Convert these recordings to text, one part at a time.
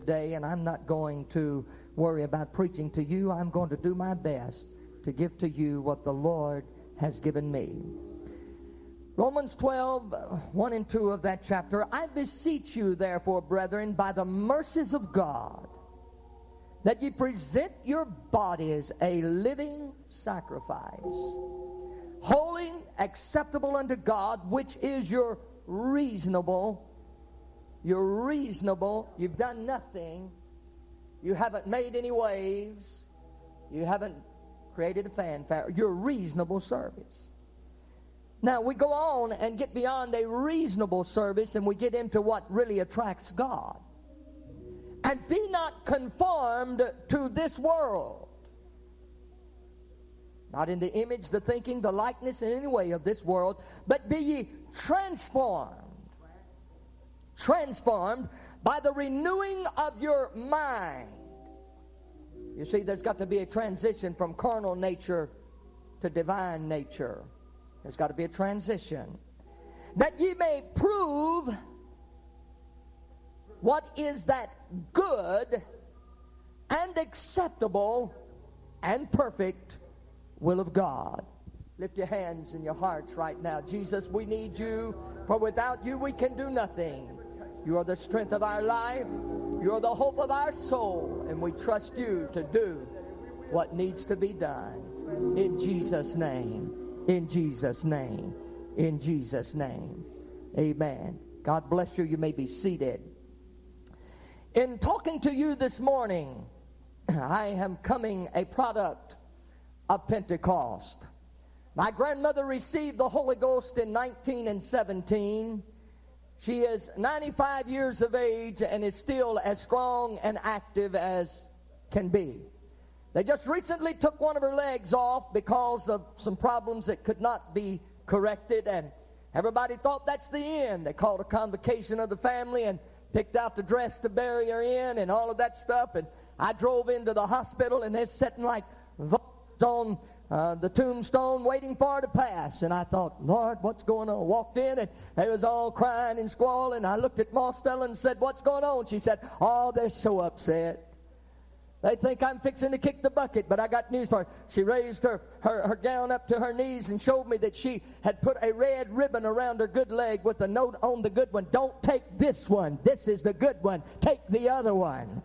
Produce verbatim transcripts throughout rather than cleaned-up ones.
today, and I'm not going to worry about preaching to you. I'm going to do my best to give to you what the Lord has given me. Romans twelve, one and two of that chapter. I beseech you, therefore, brethren, by the mercies of God, that ye present your bodies a living sacrifice, holy, acceptable unto God, which is your reasonable, your reasonable, you've done nothing, you haven't made any waves, you haven't created a fanfare, your reasonable service. Now we go on and get beyond a reasonable service, and we get into what really attracts God. And be not conformed to this world. Not in the image, the thinking, the likeness in any way of this world, but be ye transformed. Transformed by the renewing of your mind. You see, there's got to be a transition from carnal nature to divine nature. There's got to be a transition. That ye may prove what is that good and acceptable and perfect will of God. Lift your hands and your hearts right now. Jesus, we need you, for without you we can do nothing. You are the strength of our life. You are the hope of our soul, and we trust you to do what needs to be done. In Jesus' name. In Jesus' name. In Jesus' name. Amen. God bless you. You may be seated. In talking to you this morning, I am coming a product of Pentecost. My grandmother received the Holy Ghost in nineteen seventeen. She is ninety-five years of age and is still as strong and active as can be. They just recently took one of her legs off because of some problems that could not be corrected, and everybody thought that's the end. They called a convocation of the family and picked out the dress to bury her in and all of that stuff, and I drove into the hospital, and they're sitting like on uh, the tombstone waiting for her to pass, and I thought, Lord, what's going on? Walked in, and they was all crying and squalling. I looked at Ma Stella and said, what's going on? She said, oh, they're so upset. They think I'm fixing to kick the bucket, but I got news for her. She raised her, her, her gown up to her knees and showed me that she had put a red ribbon around her good leg with a note on the good one. Don't take this one. This is the good one. Take the other one.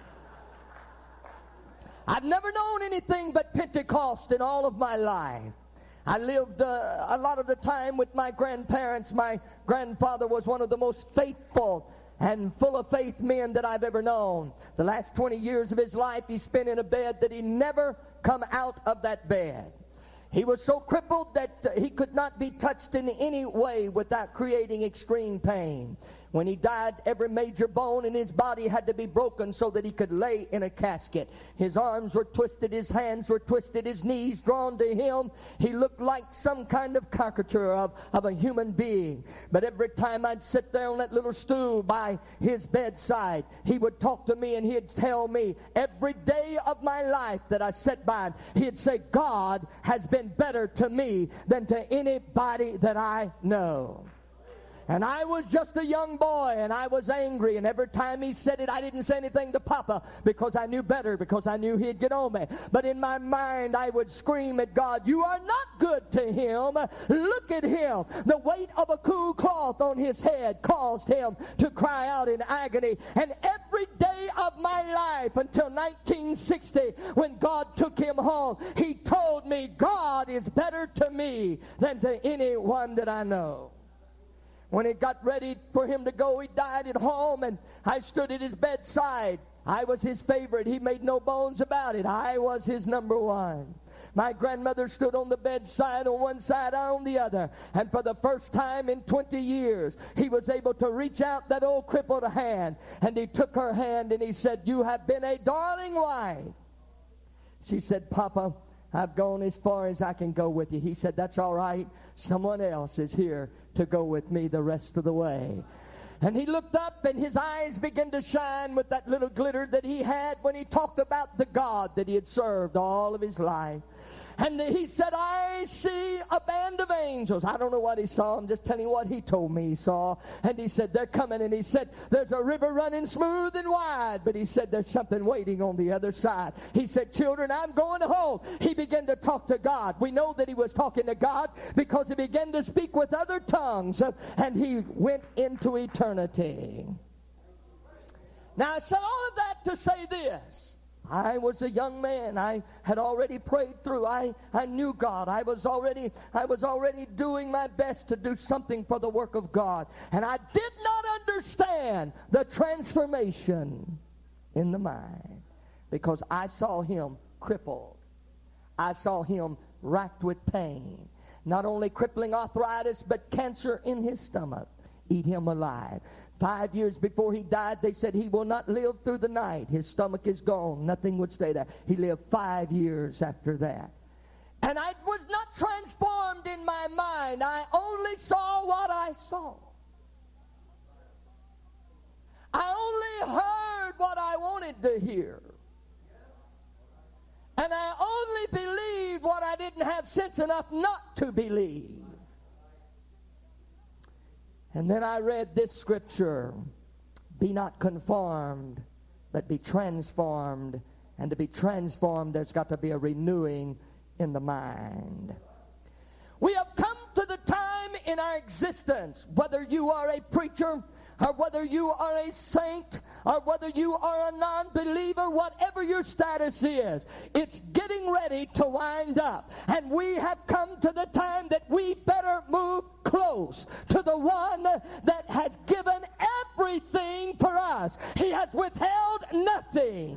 I've never known anything but Pentecost in all of my life. I lived uh, a lot of the time with my grandparents. My grandfather was one of the most faithful and full of faith men that I've ever known. The last twenty years of his life he spent in a bed that he never come out of that bed. He was so crippled that uh, he could not be touched in any way without creating extreme pain. When he died, every major bone in his body had to be broken so that he could lay in a casket. His arms were twisted, his hands were twisted, his knees drawn to him. He looked like some kind of caricature of, of a human being. But every time I'd sit there on that little stool by his bedside, he would talk to me and he'd tell me every day of my life that I sat by him, he'd say, God has been better to me than to anybody that I know. And I was just a young boy, and I was angry, and every time he said it, I didn't say anything to Papa because I knew better, because I knew he'd get on me. But in my mind, I would scream at God, you are not good to him. Look at him. The weight of a cool cloth on his head caused him to cry out in agony. And every day of my life until nineteen sixty, when God took him home, he told me, God is better to me than to anyone that I know. When it got ready for him to go, he died at home, and I stood at his bedside. I was his favorite. He made no bones about it. I was his number one. My grandmother stood on the bedside on one side, I on the other. And for the first time in twenty years, he was able to reach out that old crippled hand. And he took her hand and he said, you have been a darling wife. She said, Papa, I've gone as far as I can go with you. He said, that's all right. Someone else is here to go with me the rest of the way. And he looked up and his eyes began to shine with that little glitter that he had when he talked about the God that he had served all of his life. And he said, I see a band of angels. I don't know what he saw. I'm just telling you what he told me he saw. And he said, they're coming. And he said, there's a river running smooth and wide. But he said, there's something waiting on the other side. He said, children, I'm going home. He began to talk to God. We know that he was talking to God because he began to speak with other tongues. And he went into eternity. Now, I said all of that to say this. I was a young man. I had already prayed through. I, I knew God. I was already I was already doing my best to do something for the work of God. And I did not understand the transformation in the mind because I saw him crippled. I saw him racked with pain. Not only crippling arthritis, but cancer in his stomach. Eat him alive. Five years before he died, they said he will not live through the night. His stomach is gone. Nothing would stay there. He lived five years after that. And I was not transformed in my mind. I only saw what I saw. I only heard what I wanted to hear. And I only believed what I didn't have sense enough not to believe. And then I read this scripture, be not conformed, but be transformed. And to be transformed, there's got to be a renewing in the mind. We have come to the time in our existence, whether you are a preacher, or whether you are a saint, or whether you are a non-believer, whatever your status is, it's getting ready to wind up. And we have come to the time that we better move close to the one that has given everything for us. He has withheld nothing.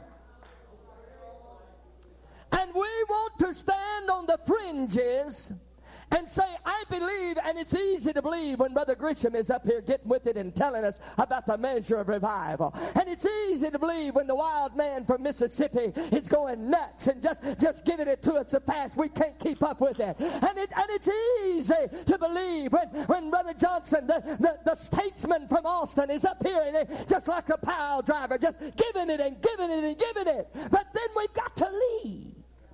And we want to stand on the fringes and say, I believe, and it's easy to believe when Brother Grisham is up here getting with it and telling us about the measure of revival. And it's easy to believe when the wild man from Mississippi is going nuts and just, just giving it to us so fast we can't keep up with it. And, it, and it's easy to believe when, when Brother Johnson, the, the, the statesman from Austin, is up here and it, just like a pile driver, just giving it and giving it and giving it. But then we've got to leave.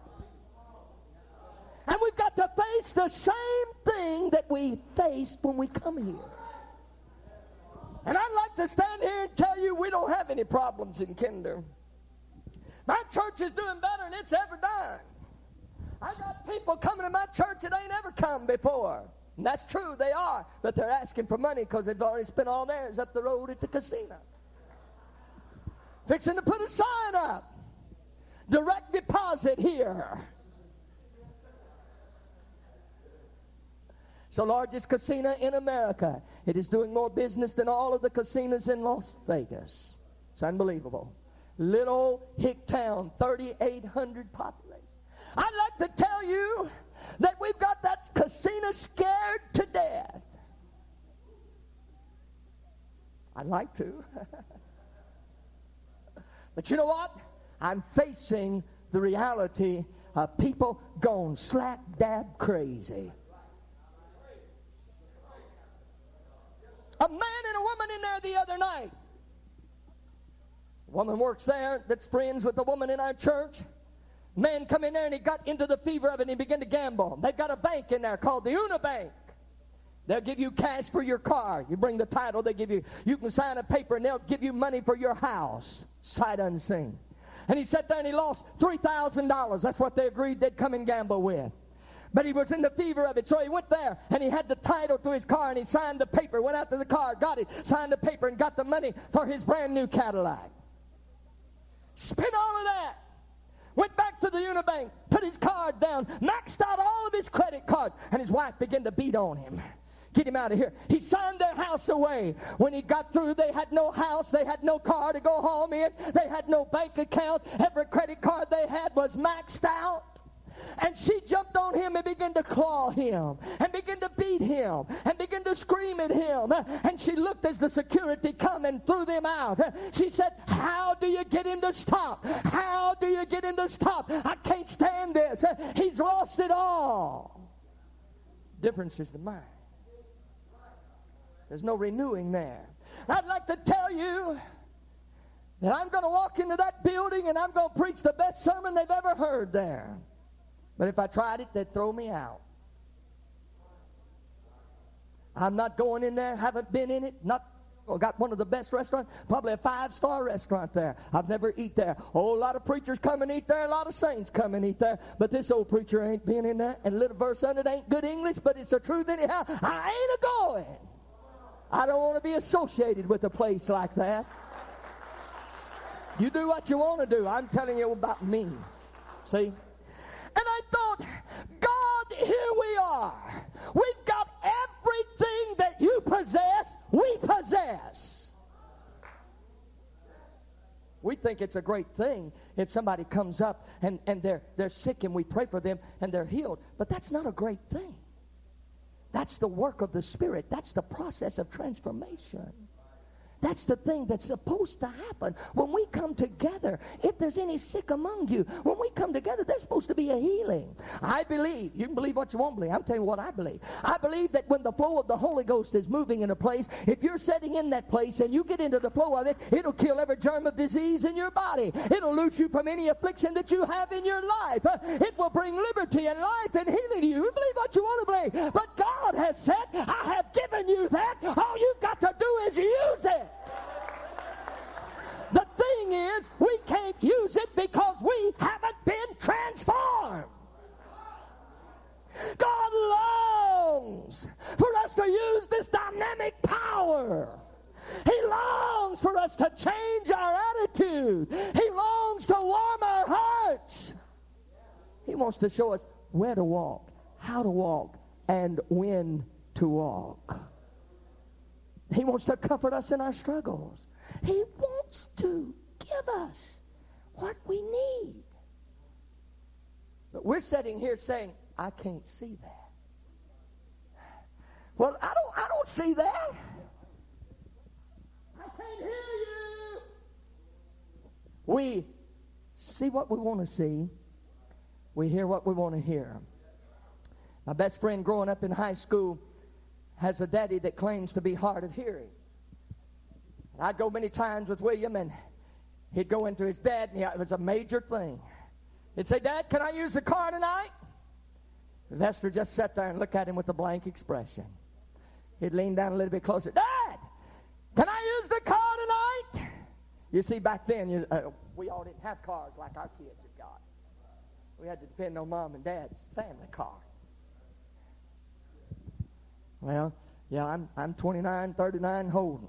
And we've got to face the same thing that we faced when we come here. And I'd like to stand here and tell you we don't have any problems in Kinder. My church is doing better than it's ever done. I got people coming to my church that ain't ever come before. And that's true, they are. But they're asking for money because they've already spent all theirs up the road at the casino. Fixing to put a sign up. Direct deposit here. It's the largest casino in America. It is doing more business than all of the casinos in Las Vegas. It's unbelievable. Little hick town, thirty-eight hundred population. I'd like to tell you that we've got that casino scared to death. I'd like to. But you know what? I'm facing the reality of people gone slap dab crazy. A man and a woman in there the other night. A woman works there that's friends with a woman in our church. Man come in there and he got into the fever of it and he began to gamble. They've got a bank in there called the Una Bank. They'll give you cash for your car. You bring the title, they give you, you can sign a paper and they'll give you money for your house. Sight unseen. And he sat there and he lost three thousand dollars. That's what they agreed they'd come and gamble with. But he was in the fever of it, so he went there, and he had the title to his car, and he signed the paper, went out to the car, got it, signed the paper, and got the money for his brand new Cadillac. Spent all of that. Went back to the Unibank, put his card down, maxed out all of his credit cards, and his wife began to beat on him. Get him out of here. He signed their house away. When he got through, they had no house, they had no car to go home in, they had no bank account, every credit card they had was maxed out. And she jumped on him and began to claw him and began to beat him and began to scream at him. And she looked as the security come and threw them out. She said, how do you get him to stop? How do you get him to stop? I can't stand this. He's lost it all. Difference is the mind. There's no renewing there. I'd like to tell you that I'm going to walk into that building and I'm going to preach the best sermon they've ever heard there. But if I tried it, they'd throw me out. I'm not going in there, haven't been in it, not well, got one of the best restaurants, probably a five-star restaurant there. I've never eat there. Oh, a lot of preachers come and eat there, a lot of saints come and eat there, but this old preacher ain't been in there, and a little verse on it ain't good English, but it's the truth anyhow. I ain't a-going. I don't want to be associated with a place like that. You do what you want to do. I'm telling you about me. See? And I thought, God, here we are. We've got everything that you possess, we possess. We think it's a great thing if somebody comes up and, and they're, they're sick and we pray for them and they're healed. But that's not a great thing. That's the work of the Spirit. That's the process of transformation. That's the thing that's supposed to happen when we come together. If there's any sick among you, when we come together, there's supposed to be a healing. I believe, you can believe what you want to believe. I'm telling you what I believe. I believe that when the flow of the Holy Ghost is moving in a place, if you're sitting in that place and you get into the flow of it, it'll kill every germ of disease in your body. It'll loose you from any affliction that you have in your life. Uh, it will bring liberty and life and healing to you. You believe what you want to believe. But God has said, I have given you that. All you've got to do is use it. The thing is, we can't use it because we haven't been transformed. God longs for us to use this dynamic power. He longs for us to change our attitude. He longs to warm our hearts. He wants to show us where to walk, how to walk, and when to walk. He wants to comfort us in our struggles. He wants to give us what we need. But we're sitting here saying, I can't see that. Well, I don't I don't see that. I can't hear you. We see what we want to see. We hear what we want to hear. My best friend growing up in high school has a daddy that claims to be hard of hearing. I'd go many times with William, and he'd go into his dad, and he, it was a major thing. He'd say, Dad, can I use the car tonight? Lester just sat there and looked at him with a blank expression. He'd lean down a little bit closer. Dad, can I use the car tonight? You see, back then, you, uh, we all didn't have cars like our kids have got. We had to depend on Mom and Dad's family car. Well, yeah, I'm, I'm twenty-nine, thirty-nine, holding.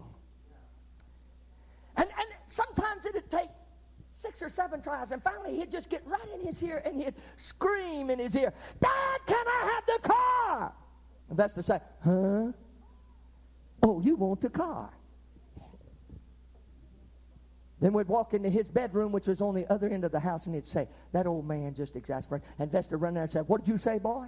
And, and sometimes it'd take six or seven tries, and finally he'd just get right in his ear, and he'd scream in his ear, Dad, can I have the car? And Vesta say, huh? Oh, you want the car. Then we'd walk into his bedroom, which was on the other end of the house, and he'd say, that old man just exasperated. And Vesta run there and say, what did you say, boy?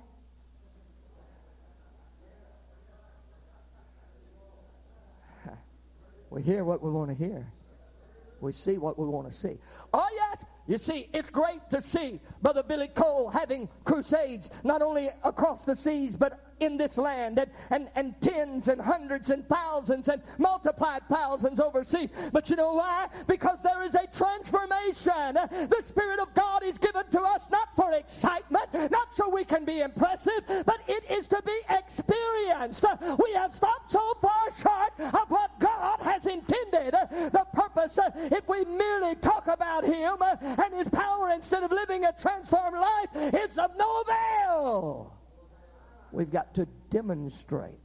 We hear what we want to hear. We see what we want to see. Oh, yes. You see, it's great to see Brother Billy Cole having crusades, not only across the seas, but in this land, and, and, and tens and hundreds and thousands and multiplied thousands overseas. But you know why? Because there is a transformation. The Spirit of God is given to us not for excitement, not so we can be impressive, but it is to be experienced. We have stopped so far short of what God has intended. The purpose, if we merely talk about Him and His power instead of living a transformed life, is of no avail. We've got to demonstrate.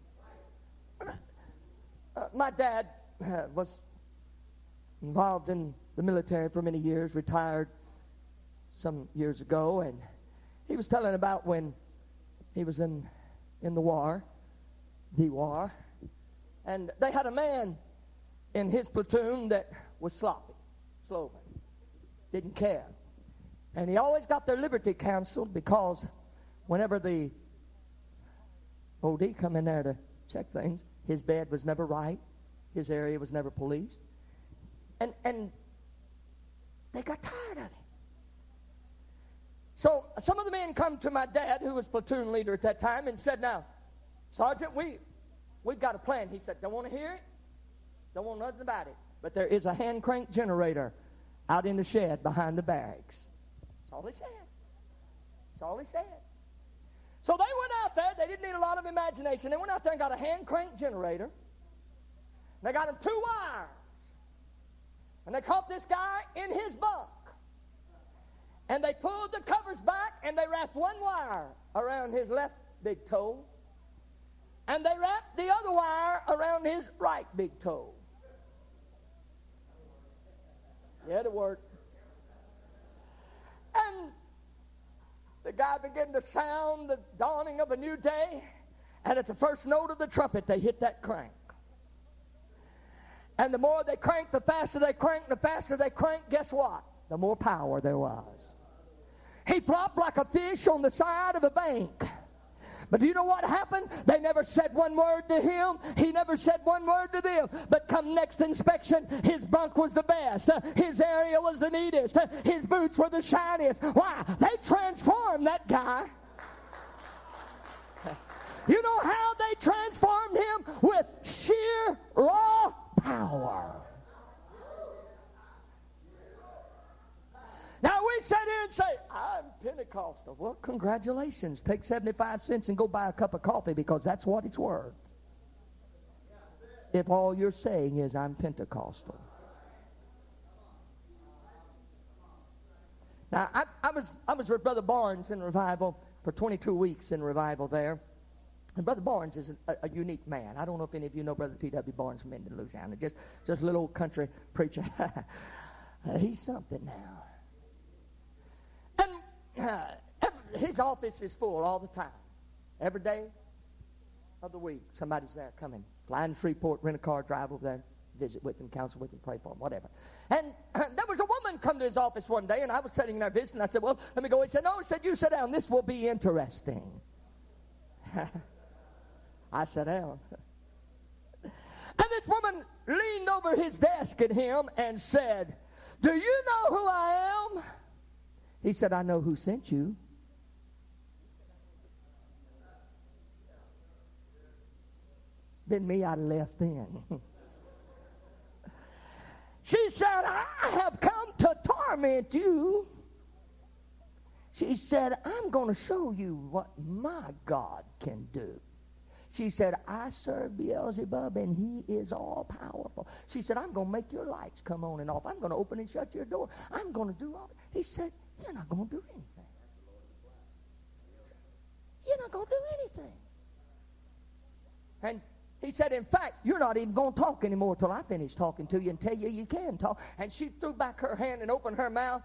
Uh, my dad uh, was involved in the military for many years, retired some years ago, and he was telling about when he was in, in the war, the war, and they had a man in his platoon that was sloppy, sloven, didn't care. And he always got their liberty counseled because whenever the O D come in there to check things, his bed was never right. His area was never policed. And and they got tired of it. So some of the men come to my dad, who was platoon leader at that time, and said, now, Sergeant, we, we've got a plan. He said, don't want to hear it. Don't want nothing about it. But there is a hand crank generator out in the shed behind the barracks. That's all he said. That's all he said. So they went out there. They didn't need a lot of imagination. They went out there and got a hand-cranked generator. They got him two wires. And they caught this guy in his bunk. And they pulled the covers back and they wrapped one wire around his left big toe. And they wrapped the other wire around his right big toe. Yeah, it worked. And the guy began to sound the dawning of a new day. And at the first note of the trumpet, they hit that crank. And the more they cranked, the faster they cranked, the faster they cranked, guess what? The more power there was. He flopped like a fish on the side of a bank. But do you know what happened? They never said one word to him. He never said one word to them. But come next inspection, his bunk was the best. Uh, his area was the neatest. Uh, his boots were the shiniest. Why? They transformed that guy. You know how they transformed him? With sheer raw power. Now we sit here and say, I'm Pentecostal. Well, congratulations. Take seventy-five cents and go buy a cup of coffee, because that's what it's worth. If all you're saying is, I'm Pentecostal. Now, I, I was I was with Brother Barnes in revival for twenty-two weeks in revival there. And Brother Barnes is a, a unique man. I don't know if any of you know Brother T W Barnes from Minden, Louisiana. Just, just a little old country preacher. uh, he's something now. And uh, every, his office is full all the time. Every day of the week, somebody's there coming. Fly in Freeport, rent a car, drive over there, visit with them, counsel with them, pray for them, whatever. And uh, there was a woman come to his office one day, and I was sitting there visiting. I said, well, let me go. He said, no. He said, you sit down. This will be interesting. I sat down. And this woman leaned over his desk at him and said, do you know who I am? He said, I know who sent you. Been me, I'd have left then. She said, I have come to torment you. She said, I'm going to show you what my God can do. She said, I serve Beelzebub, and he is all powerful. She said, I'm going to make your lights come on and off. I'm going to open and shut your door. I'm going to do all. He said, you're not going to do anything. You're not going to do anything. And he said, in fact, you're not even going to talk anymore till I finish talking to you and tell you you can talk. And she threw back her hand and opened her mouth.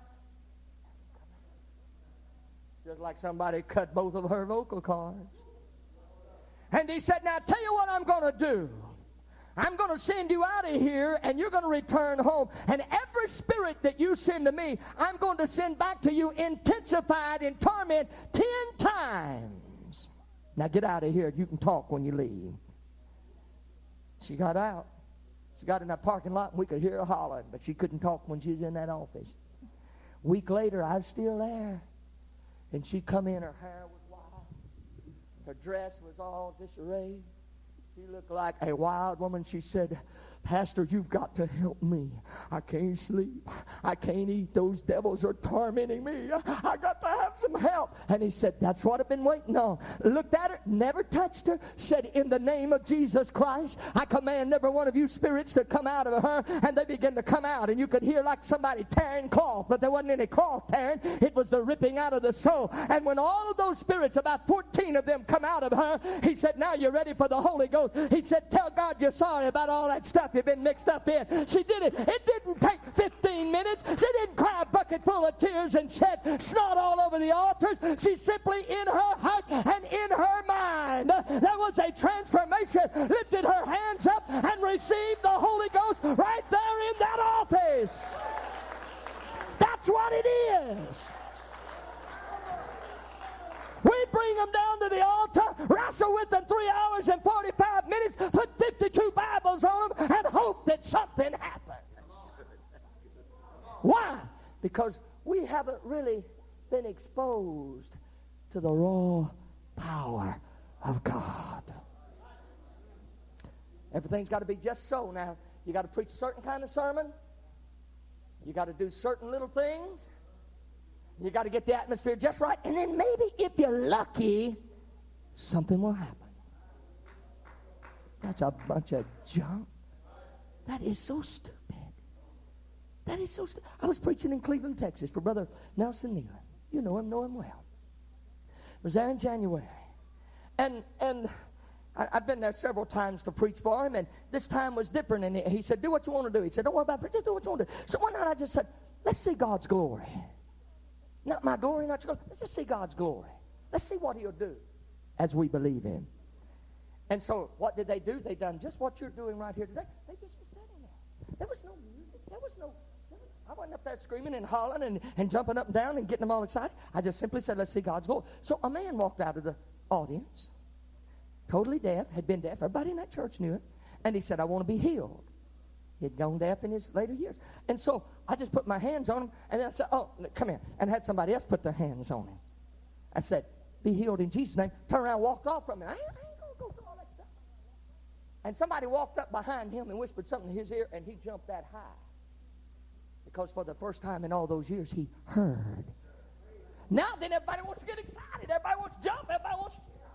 Just like somebody cut both of her vocal cords. And he said, now tell you what I'm going to do. I'm going to send you out of here, and you're going to return home. And every spirit that you send to me, I'm going to send back to you intensified in torment ten times. Now get out of here. You can talk when you leave. She got out. She got in that parking lot, and we could hear her hollering, but she couldn't talk when she was in that office. A week later, I was still there. And she come in, her hair was wild. Her dress was all disarrayed. She looked like a wild woman. She said, Pastor, you've got to help me. I can't sleep. I can't eat. Those devils are tormenting me. I got to have some help. And he said, that's what I've been waiting on. Looked at her, never touched her, said, in the name of Jesus Christ, I command every one of you spirits to come out of her. And they began to come out. And you could hear like somebody tearing cloth, but there wasn't any cloth tearing. It was the ripping out of the soul. And when all of those spirits, about fourteen of them, come out of her, he said, now you're ready for the Holy Ghost. He said, tell God you're sorry about all that stuff you've been mixed up in. She did it. It didn't take fifteen minutes. She didn't cry a bucket full of tears and shed snot all over the altars. She simply, in her heart and in her mind, there was a transformation, lifted her hands up and received the Holy Ghost right there in that office. That's what it is. We bring them down to the altar, wrestle with them three hours and forty-five minutes, put fifty-two Bibles on them, and hope that something happens. Why? Because we haven't really been exposed to the raw power of God. Everything's got to be just so. Now, you got to preach a certain kind of sermon. You got to do certain little things. You got to get the atmosphere just right. And then maybe if you're lucky, something will happen. That's a bunch of junk. That is so stupid. That is so stupid. I was preaching in Cleveland, Texas for Brother Nelson Nealon. You know him, know him well. I was there in January. And and I, I've been there several times to preach for him, and this time was different. And he, he said, do what you want to do. He said, don't worry about it, just do what you want to do. So one night I just said, let's see God's glory. Not my glory, not your glory. Let's just see God's glory. Let's see what he'll do as we believe him. And so what did they do? They done just what you're doing right here today. They just were sitting there. There was no music. There was no... I wasn't up there screaming and hollering and, and jumping up and down and getting them all excited. I just simply said, let's see God's glory. So a man walked out of the audience, totally deaf, had been deaf. Everybody in that church knew it. And he said, I want to be healed. He had gone deaf in his later years. And so I just put my hands on him, and then I said, oh, come here. And had somebody else put their hands on him. I said, be healed in Jesus' name. Turned around and walked off from him. I ain't, I ain't going to go through all that stuff. And somebody walked up behind him and whispered something in his ear, and he jumped that high. Because for the first time in all those years, he heard. Now then everybody wants to get excited. Everybody wants to jump. Everybody wants to cheer.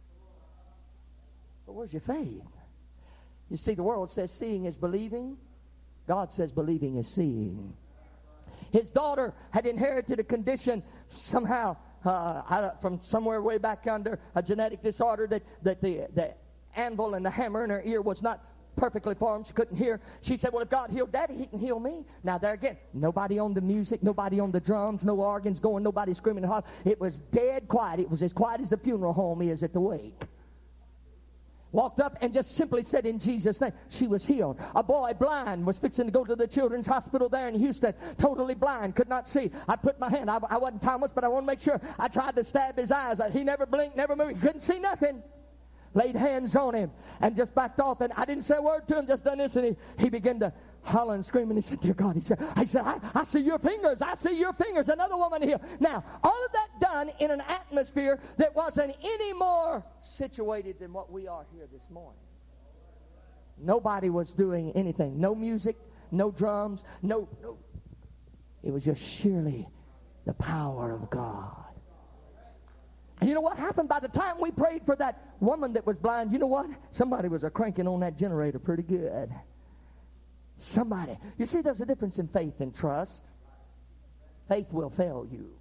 But where's your faith? You see, the world says seeing is believing. God says believing is seeing. His daughter had inherited a condition somehow uh, from somewhere way back under, a genetic disorder that, that the, the anvil and the hammer in her ear was not perfectly formed. She couldn't hear. She said, well, if God healed Daddy, he can heal me. Now there again, nobody on the music, nobody on the drums, no organs going, nobody screaming and hollering. It was dead quiet. It was as quiet as the funeral home is at the wake. Walked up and just simply said, in Jesus' name, she was healed. A boy blind was fixing to go to the children's hospital there in Houston, totally blind, could not see. I put my hand, I, I wasn't Thomas, but I want to make sure. I tried to stab his eyes. He never blinked, never moved. He couldn't see nothing. Laid hands on him and just backed off, and I didn't say a word to him, just done this, and he, he began to holler and scream, and he said, dear God, he said, I said, I, I see your fingers, I see your fingers, another woman here. Now, all of that done in an atmosphere that wasn't any more situated than what we are here this morning. Nobody was doing anything, no music, no drums, no, no. It was just sheerly the power of God. And you know what happened? By the time we prayed for that woman that was blind, you know what? Somebody was a cranking on that generator pretty good. Somebody. You see, there's a difference in faith and trust. Faith will fail you.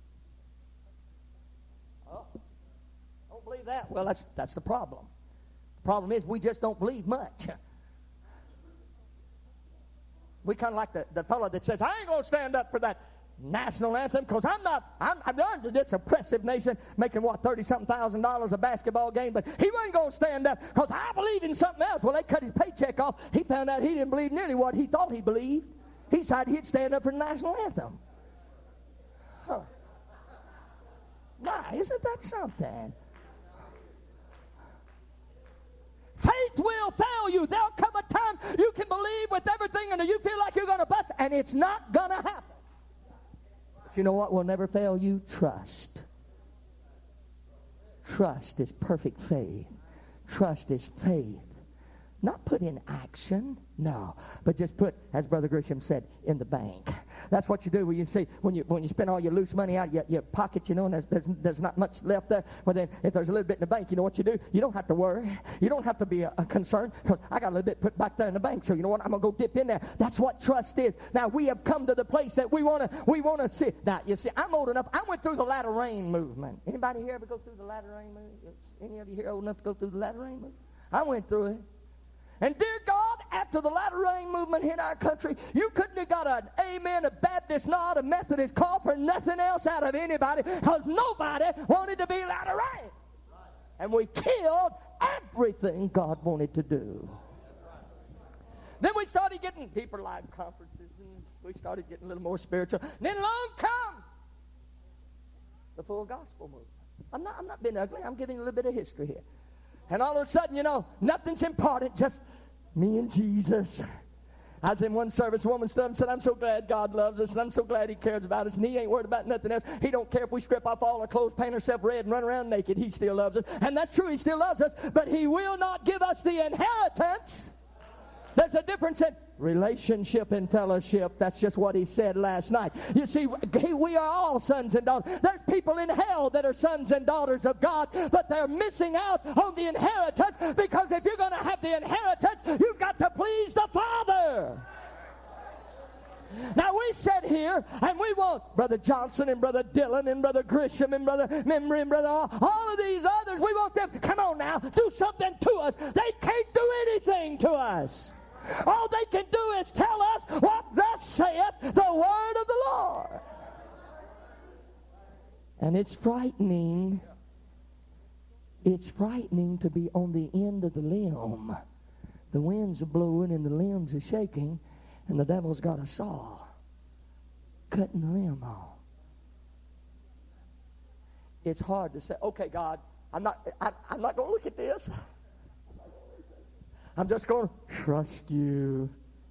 Oh, don't believe that? Well, that's, that's the problem. The problem is we just don't believe much. We kind of like the, the fellow that says, I ain't going to stand up for that national anthem, because I'm not, I'm, I'm under this oppressive nation making, what, thirty-something thousand dollars a basketball game, but he wasn't going to stand up because I believe in something else. Well, they cut his paycheck off. He found out he didn't believe nearly what he thought he believed. He decided he'd stand up for the national anthem. Huh. Now, isn't that something? Faith will fail you. There'll come a time you can believe with everything and you feel like you're going to bust, and it's not going to happen. But you know what will never fail you? Trust. Trust is perfect faith. Trust is faith. Not put in action, no, but just put, as Brother Grisham said, in the bank. That's what you do when you see, when you when you spend all your loose money out of your, your pocket, you know, and there's, there's, there's not much left there. Well, then, if there's a little bit in the bank, you know what you do? You don't have to worry. You don't have to be a, a concerned, because I got a little bit put back there in the bank, so you know what? I'm going to go dip in there. That's what trust is. Now, we have come to the place that we want to we want to see. Now, you see, I'm old enough. I went through the latter rain movement. Anybody here ever go through the latter rain movement? Any of you here old enough to go through the latter rain movement? I went through it. And dear God, after the latter rain movement hit our country, you couldn't have got an amen, a Baptist nod, a Methodist call for nothing else out of anybody, because nobody wanted to be latter rain. And we killed everything God wanted to do. Then we started getting deeper life conferences, and we started getting a little more spiritual. And then along come the full gospel movement. I'm not, I'm not being ugly. I'm giving a little bit of history here. And all of a sudden, you know, nothing's important, just me and Jesus. I was in one service, a woman stood up and said, I'm so glad God loves us, and I'm so glad he cares about us, and he ain't worried about nothing else. He don't care if we strip off all our clothes, paint ourselves red, and run around naked. He still loves us. And that's true, he still loves us, but he will not give us the inheritance There's a difference in relationship and fellowship. That's just what he said last night. You see, we are all sons and daughters. There's people in hell that are sons and daughters of God, but they're missing out on the inheritance, because if you're going to have the inheritance, you've got to please the Father. Now we sit here and we want Brother Johnson and Brother Dillon and Brother Grisham and Brother Memory and Brother all, all of these others. We want them, come on now, do something to us. They can't do anything to us. All they can do is tell us what thus saith the word of the Lord. And it's frightening. It's frightening to be on the end of the limb. The winds are blowing and the limbs are shaking, and the devil's got a saw cutting the limb off. It's hard to say, okay, God, I'm not, I, I'm not going to look at this. I'm just going to trust you.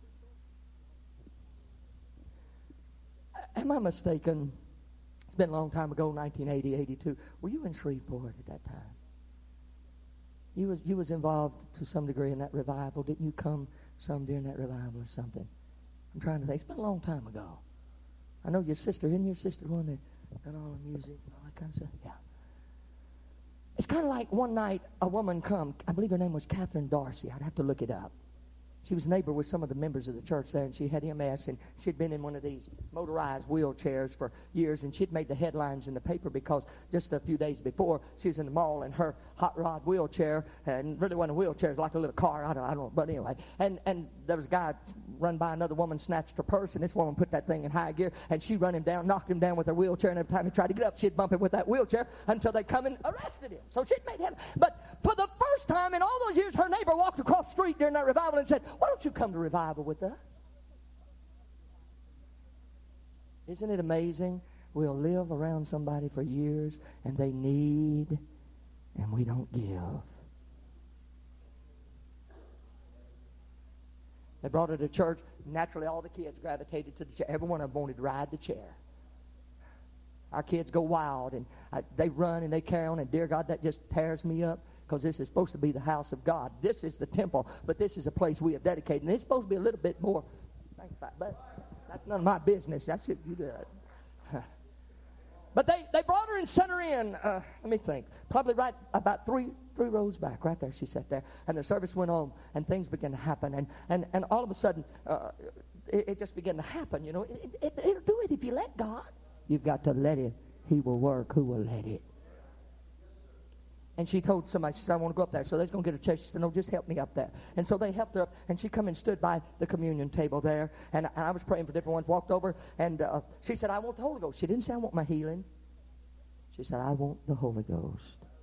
Am I mistaken? It's been a long time ago, nineteen eighty, eighty-two. Were you in Shreveport at that time? You was, you was involved to some degree in that revival. Didn't you come some during that revival or something? I'm trying to think. It's been a long time ago. I know your sister. Isn't your sister the one that done all the music and all that kind of stuff? Yeah. It's kind of like one night a woman come. I believe her name was Catherine Darcy. I'd have to look it up. She was a neighbor with some of the members of the church there, and she had M S, and she'd been in one of these motorized wheelchairs for years, and she'd made the headlines in the paper because just a few days before, she was in the mall in her hot rod wheelchair, and really wasn't a wheelchair, it was like a little car, I don't, I don't know, but anyway, and, and there was a guy run by another woman, snatched her purse, and this woman put that thing in high gear, and she run him down, knocked him down with her wheelchair, and every time he tried to get up, she'd bump him with that wheelchair until they come and arrested him. So she'd made him, but for the first time in all those years, her neighbor walked across the street during that revival and said, why don't you come to revival with us? Isn't it amazing? We'll live around somebody for years and they need and we don't give. They brought her to church. Naturally, all the kids gravitated to the chair. Every one of them wanted to ride the chair. Our kids go wild and uh, they run and they carry on, and dear God, that just tears me up, because this is supposed to be the house of God. This is the temple, but this is a place we have dedicated, and it's supposed to be a little bit more sanctified, but that's none of my business. That's it. You do it. But they, they brought her and sent her in, uh, let me think, probably right about three three rows back, right there. She sat there, and the service went on, and things began to happen, and, and, and all of a sudden, uh, it, it just began to happen, you know. It, it, it'll do it if you let God. You've got to let it. He will work. Who will let it? And she told somebody, she said, I want to go up there. So they're going to get her church. She said, no, just help me up there. And so they helped her up, and she come and stood by the communion table there. And I, I was praying for different ones, walked over, and uh, she said, I want the Holy Ghost. She didn't say, I want my healing. She said, I want the Holy Ghost.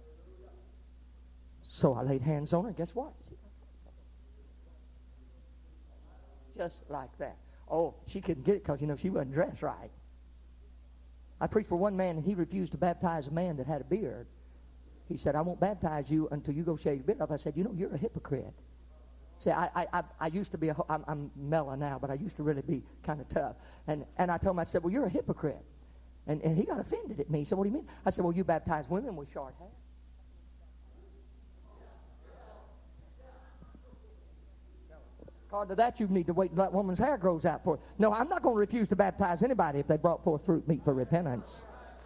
So I laid hands on her, and guess what? Just like that. Oh, she couldn't get it because, you know, she wasn't dressed right. I preached for one man, and he refused to baptize a man that had a beard. He said, I won't baptize you until you go shave your beard off. I said, you know, you're a hypocrite. See, I, I, I used to be, a, I'm, I'm mellow now, but I used to really be kind of tough. And, and I told him, I said, well, you're a hypocrite. And, and he got offended at me. He said, what do you mean? I said, well, you baptize women with short hair. According to that, you need to wait until that woman's hair grows out for it. No, I'm not going to refuse to baptize anybody if they brought forth fruit meat for repentance.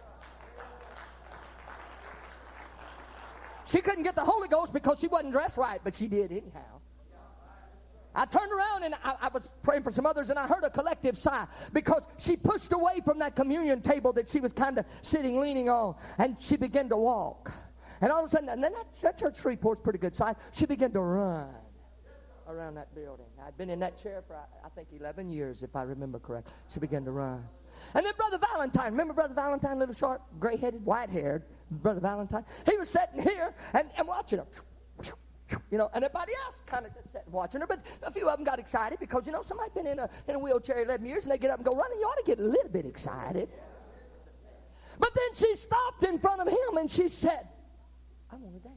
She couldn't get the Holy Ghost because she wasn't dressed right, but she did anyhow. I turned around and I, I was praying for some others, and I heard a collective sigh because she pushed away from that communion table that she was kind of sitting, leaning on, and she began to walk. And all of a sudden, and then that, that church Shreveport's pretty good size, she began to run around that building. I'd been in that chair for, I, I think, eleven years, if I remember correct. She began to run. And then Brother Valentine, remember Brother Valentine, little short, gray-headed, white-haired Brother Valentine? He was sitting here and, and watching her. You know, and everybody else kind of just sitting watching her. But a few of them got excited because, you know, somebody's been in a, in a wheelchair eleven years, and they get up and go running. You ought to get a little bit excited. But then she stopped in front of him, and she said, I want to dance.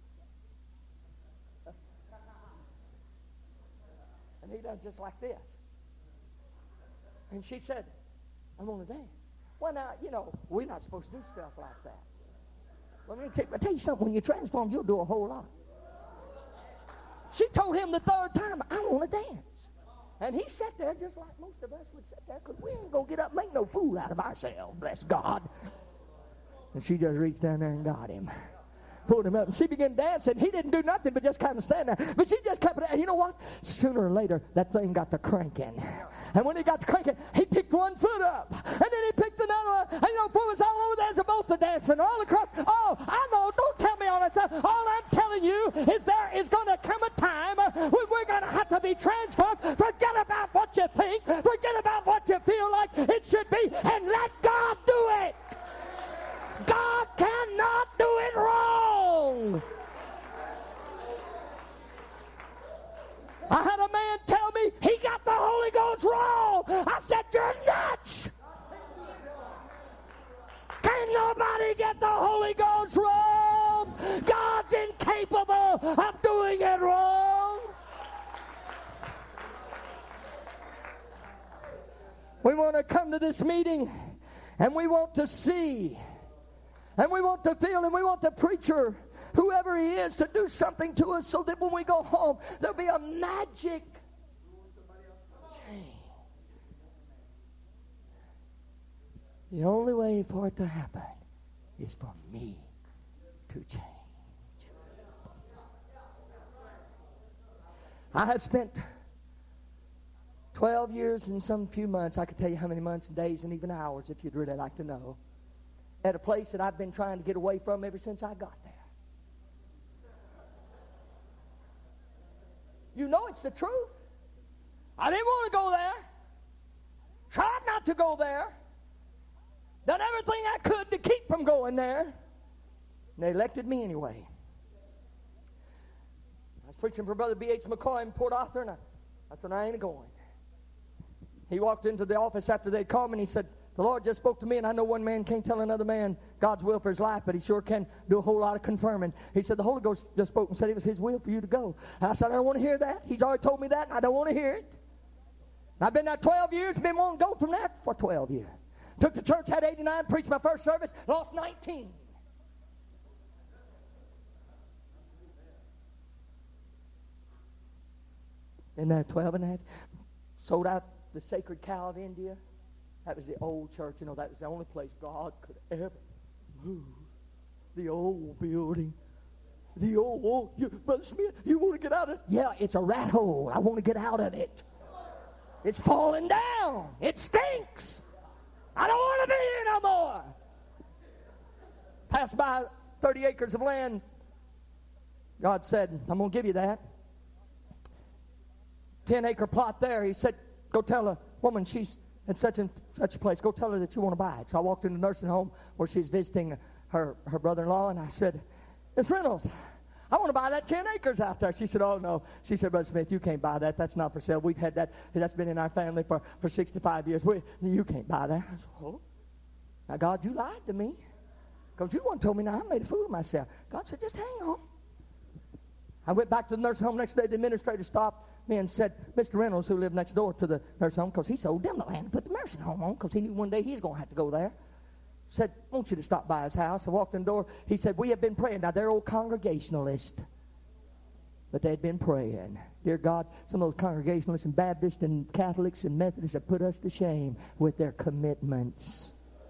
And he done just like this. And she said, I want to dance. Well, now, you know, we're not supposed to do stuff like that. Well, let me tell, I tell you something. When you transform, you'll do a whole lot. She told him the third time, I want to dance. And he sat there just like most of us would sit there, because we ain't going to get up and make no fool out of ourselves, bless God. And she just reached down there and got him. Pulled him up, and she began dancing. He didn't do nothing but just kind of stand there. But she just kept it. And you know what? Sooner or later, that thing got to cranking. And when he got to cranking, he picked one foot up. And then he picked another one. And you know, foot was all over there. There's both the dancing all across. Oh, I know. Don't tell me all that stuff. All I'm telling you is there is going to come a time when we're going to have to be transformed. Forget about what you think. Forget about what you feel like it should be. And let God do it. God cannot do it wrong. I had a man tell me he got the Holy Ghost wrong. I said, you're nuts. Can nobody get the Holy Ghost wrong? God's incapable of doing it wrong. We want to come to this meeting and we want to see. And we want to feel, and we want the preacher, whoever he is, to do something to us so that when we go home, there'll be a magic change. The only way for it to happen is for me to change. I have spent twelve years and some few months. I could tell you how many months and days and even hours if you'd really like to know. At a place that I've been trying to get away from ever since I got there. You know it's the truth. I didn't want to go there. Tried not to go there. Done everything I could to keep from going there. And they elected me anyway. I was preaching for Brother B H McCoy in Port Arthur, and I, I said, I ain't going. He walked into the office after they'd called me, and he said, the Lord just spoke to me, and I know one man can't tell another man God's will for his life, but he sure can do a whole lot of confirming. He said, the Holy Ghost just spoke and said it was his will for you to go. And I said, I don't want to hear that. He's already told me that, and I don't want to hear it. And I've been there twelve years, been wanting to go from there for twelve years. Took the church, had eighty-nine, preached my first service, lost nineteen. Been there twelve and a half. Sold out the Sacred Cow of India. That was the old church. You know, that was the only place God could ever move. The old building. The old, oh, you, Brother Smith, you want to get out of it? Yeah, it's a rat hole. I want to get out of it. It's falling down. It stinks. I don't want to be here no more. Passed by thirty acres of land. God said, I'm going to give you that. ten acre plot there. He said, go tell a woman she's in such and such a place. Go tell her that you want to buy it. So I walked into the nursing home where she's visiting her, her brother-in-law, and I said, Miss Reynolds, I want to buy that ten acres out there. She said, oh, no. She said, Brother Smith, you can't buy that. That's not for sale. We've had that. That's been in our family for, for sixty-five years. We, you can't buy that. I said, oh. Now, God, you lied to me. Because you one told me now I made a fool of myself. God said, just hang on. I went back to the nursing home next day. The administrator stopped me and said, Mister Reynolds, who lived next door to the nursing home, because he sold them the land and put the nursing home on, because he knew one day he was going to have to go there, said, I want you to stop by his house. I walked in the door. He said, we have been praying. Now, they're old Congregationalists, but they'd been praying. Dear God, some of those Congregationalists and Baptists and Catholics and Methodists have put us to shame with their commitments.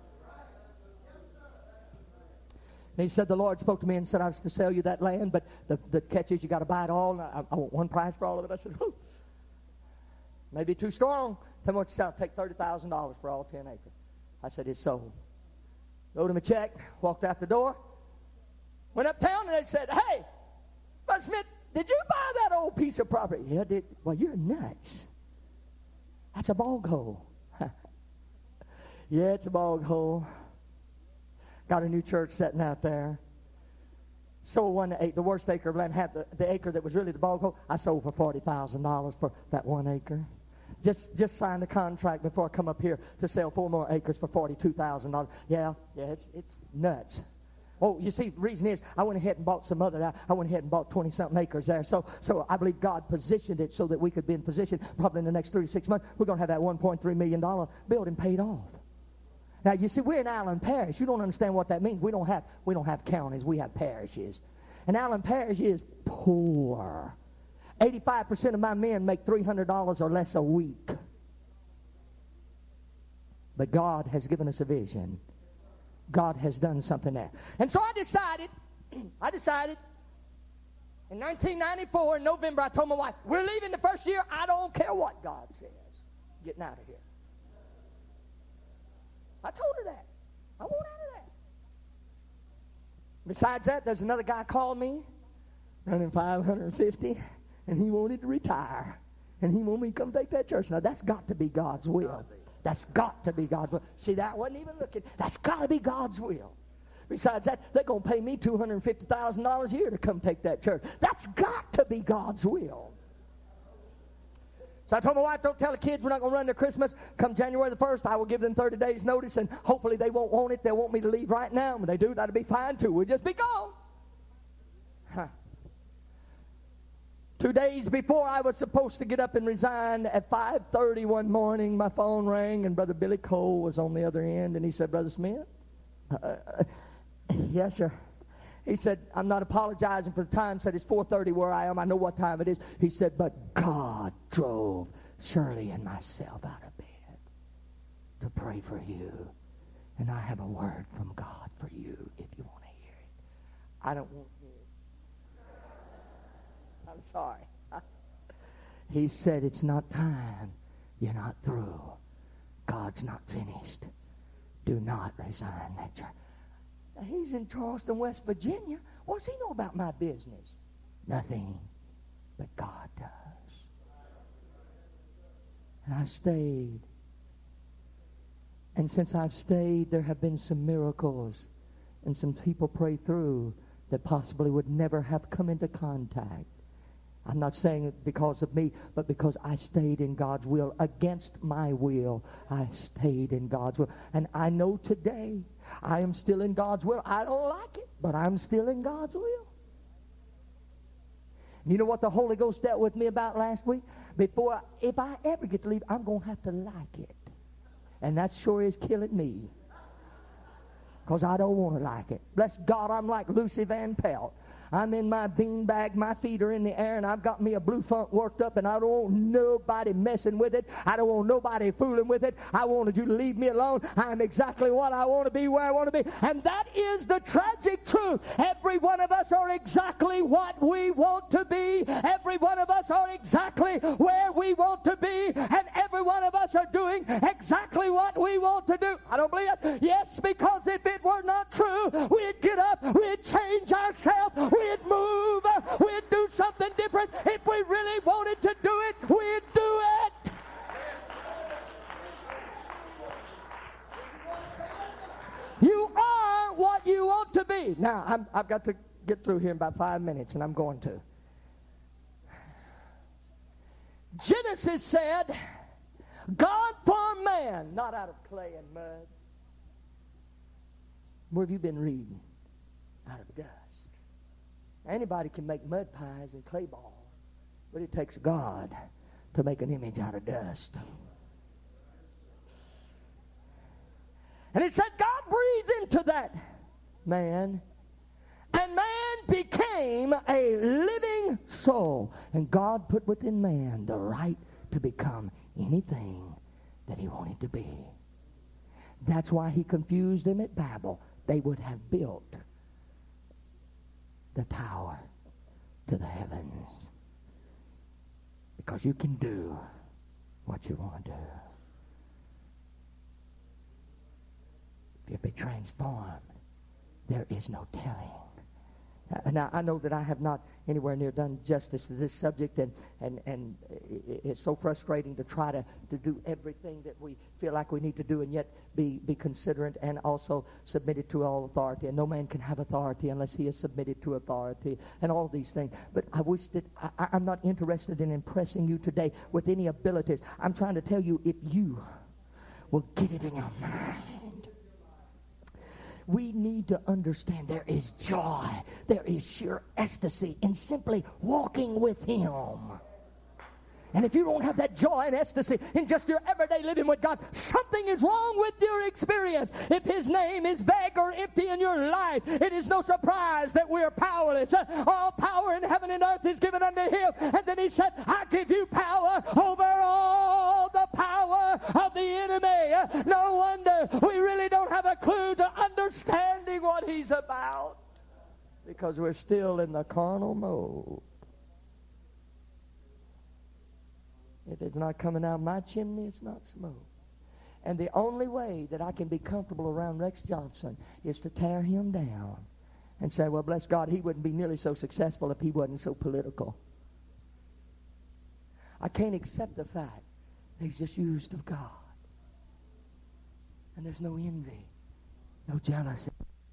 And he said, the Lord spoke to me and said, I was to sell you that land, but the, the catch is you got to buy it all. And I, I want one price for all of it. I said, whew, maybe too strong. Tell me what you sell. Take thirty thousand dollars for all ten acres. I said, it's sold. Wrote him a check, walked out the door, went uptown, and they said, hey, Brother Smith, did you buy that old piece of property? Yeah, I did. Well, you're nuts. That's a bog hole. Yeah, it's a bog hole. Got a new church sitting out there. Sold one, the worst acre of land, had the, the acre that was really the bog hole. I sold for forty thousand dollars for that one acre. Just just signed a contract before I come up here to sell four more acres for forty-two thousand dollars. Yeah, yeah, it's, it's nuts. Oh, you see, the reason is I went ahead and bought some other, I went ahead and bought twenty-something acres there. So so I believe God positioned it so that we could be in position probably in the next three to six months. We're going to have that one point three million dollars building paid off. Now, you see, we're in Allen Parish. You don't understand what that means. We don't have we don't have counties. We have parishes. And Allen Parish is poor. eighty-five percent of my men make three hundred dollars or less a week. But God has given us a vision. God has done something there. And so I decided, I decided, in nineteen ninety-four, in November, I told my wife, we're leaving the first year. I don't care what God says. Getting out of here. I told her that. I want out of that. Besides that, there's another guy called me, running five hundred fifty, and he wanted to retire. And he wanted me to come take that church. Now, that's got to be God's will. That's got to be God's will. See, that wasn't even looking. That's got to be God's will. Besides that, they're going to pay me two hundred fifty thousand dollars a year to come take that church. That's got to be God's will. So I told my wife, don't tell the kids we're not going to run their Christmas. Come January the first, I will give them thirty days notice, and hopefully they won't want it. They'll want me to leave right now. When they do, that'll be fine too. We'll just be gone. Huh. Two days before I was supposed to get up and resign, at five thirty one morning, my phone rang, and Brother Billy Cole was on the other end, and he said, Brother Smith, uh, yes, sir. He said, I'm not apologizing for the time. Said, it's four thirty where I am. I know what time it is. He said, but God drove Shirley and myself out of bed to pray for you. And I have a word from God for you if you want to hear it. I don't want to hear it. I'm sorry. He said, it's not time. You're not through. God's not finished. Do not resign that church. Now, he's in Charleston, West Virginia. What's he know about my business? Nothing. But God does. And I stayed. And since I've stayed, there have been some miracles and some people pray through that possibly would never have come into contact. I'm not saying it because of me, but because I stayed in God's will. Against my will, I stayed in God's will. And I know today I am still in God's will. I don't like it, but I'm still in God's will. You know what the Holy Ghost dealt with me about last week? Before, if I ever get to leave, I'm going to have to like it. And that sure is killing me. Because I don't want to like it. Bless God, I'm like Lucy Van Pelt. I'm in my beanbag, my feet are in the air, and I've got me a blue funk worked up, and I don't want nobody messing with it. I don't want nobody fooling with it. I wanted you to leave me alone. I'm exactly what I want to be, where I want to be. And that is the tragic truth. Every one of us are exactly what we want to be. Every one of us are exactly where we want to be. And every one of us are doing exactly what we want to do. I don't believe it. Yes, because if it were not true, we'd get up, we'd change ourselves, we'd move, we'd do something different. If we really wanted to do it, we'd do it. You are what you want to be. Now, I'm, I've got to get through here in about five minutes, and I'm going to. Genesis said, God formed man, not out of clay and mud. Where have you been reading? Out of dust. Anybody can make mud pies and clay balls, but it takes God to make an image out of dust. And it said God breathed into that man, and man became a living soul. And God put within man the right to become anything that he wanted to be. That's why he confused them at Babel. They would have built the tower to the heavens. Because you can do what you want to do. If you be transformed, there is no telling. Now, I know that I have not anywhere near done justice to this subject, and, and, and it's so frustrating to try to, to do everything that we feel like we need to do and yet be, be considerate and also submitted to all authority. And no man can have authority unless he is submitted to authority and all these things. But I wish that I, I'm not interested in impressing you today with any abilities. I'm trying to tell you, if you will get it in your mind, we need to understand there is joy, there is sheer ecstasy in simply walking with him And if you don't have that joy and ecstasy in just your everyday living with God, something is wrong with your experience. If His name is vague or empty in your life, it is no surprise that we are powerless. All power in heaven and earth is given unto Him. And then He said, I give you power over all the power of the enemy. No wonder we really don't have a clue to understanding what He's about, because we're still in the carnal mode. If it's not coming out my chimney, it's not smoke. And the only way that I can be comfortable around Rex Johnson is to tear him down and say, well, bless God, he wouldn't be nearly so successful if he wasn't so political. I can't accept the fact that he's just used of God. And there's no envy, no jealousy.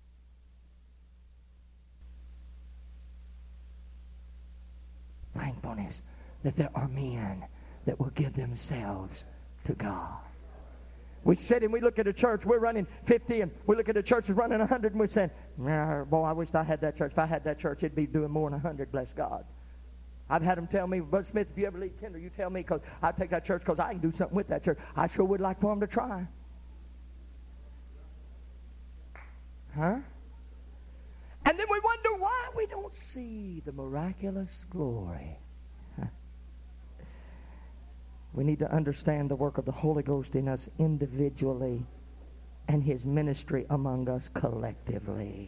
Thankfulness that there are men that will give themselves to God. We sit and we look at a church, we're running fifty, and we look at a church that's running one hundred, and we're saying, nah, boy, I wish I had that church. If I had that church, it'd be doing more than one hundred, bless God. I've had them tell me, Brother Smith, if you ever leave Kinder, you tell me, because I'll take that church because I can do something with that church. I sure would like for them to try. Huh? And then we wonder why we don't see the miraculous glory. Huh? We need to understand the work of the Holy Ghost in us individually and His ministry among us collectively.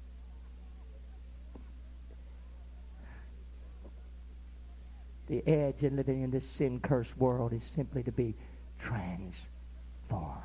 The edge in living in this sin-cursed world is simply to be transformed.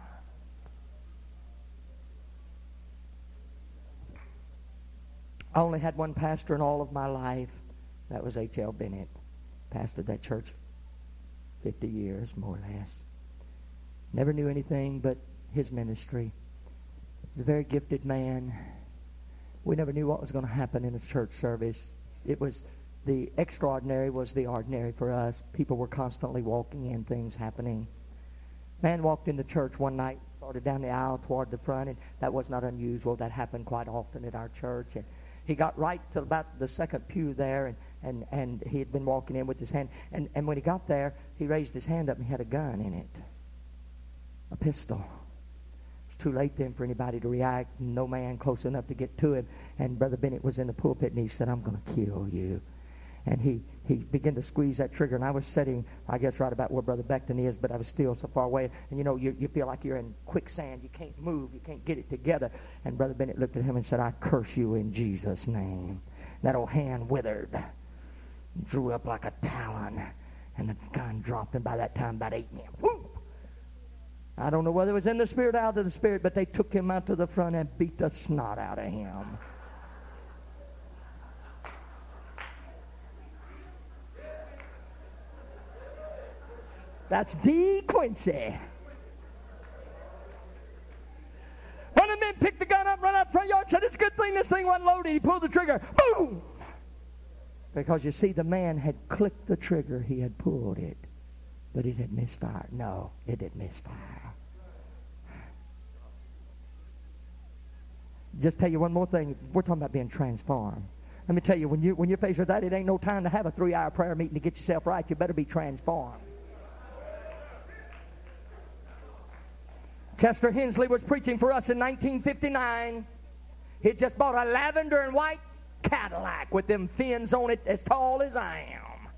I only had one pastor in all of my life. That was H L Bennett. Pastored that church fifty years, more or less. Never knew anything but his ministry. He was a very gifted man. We never knew what was going to happen in his church service. It was the extraordinary was the ordinary for us. People were constantly walking in, things happening. Man walked into church one night, started down the aisle toward the front, and that was not unusual. That happened quite often at our church. And he got right to about the second pew there, and, and, and he had been walking in with his hand. And, and when he got there, he raised his hand up and he had a gun in it. A pistol. It was too late then for anybody to react. No man close enough to get to him. And Brother Bennett was in the pulpit and he said, I'm going to kill you. And he, he began to squeeze that trigger. And I was sitting, I guess, right about where Brother Beckton is, but I was still so far away. And, you know, you, you feel like you're in quicksand. You can't move. You can't get it together. And Brother Bennett looked at him and said, I curse you in Jesus' name. That old hand withered, drew up like a talon, and the gun dropped. And by that time, about eight men. Woo! I don't know whether it was in the spirit or out of the spirit, but they took him out to the front and beat the snot out of him. That's D. Quincy. One of the men picked the gun up, run out front yard, said, it's a good thing this thing wasn't loaded. He pulled the trigger. Boom! Because you see, the man had clicked the trigger. He had pulled it. But it had misfired. No, it didn't misfire. Just tell you one more thing. We're talking about being transformed. Let me tell you, when, you, when you're faced with that, it ain't no time to have a three-hour prayer meeting to get yourself right. You better be transformed. Chester Hensley was preaching for us in nineteen fifty-nine. He had just bought a lavender and white Cadillac with them fins on it as tall as I am.